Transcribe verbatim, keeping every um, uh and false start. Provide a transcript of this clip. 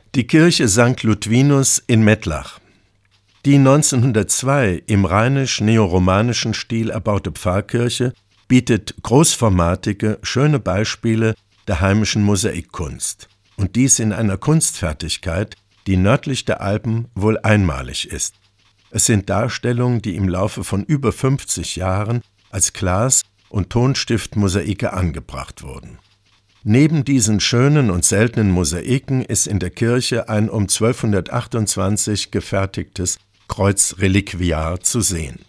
Die Kirche Sankt Ludwinus in Mettlach. Die neunzehnhundertzwei im rheinisch-neoromanischen Stil erbaute Pfarrkirche bietet großformatige, schöne Beispiele der heimischen Mosaikkunst. Und dies in einer Kunstfertigkeit, die nördlich der Alpen wohl einmalig ist. Es sind Darstellungen, die im Laufe von über fünfzig Jahren als Glas- und Tonstiftmosaike angebracht wurden. Neben diesen schönen und seltenen Mosaiken ist in der Kirche ein um zwölfhundertachtundzwanzig gefertigtes Kreuzreliquiar zu sehen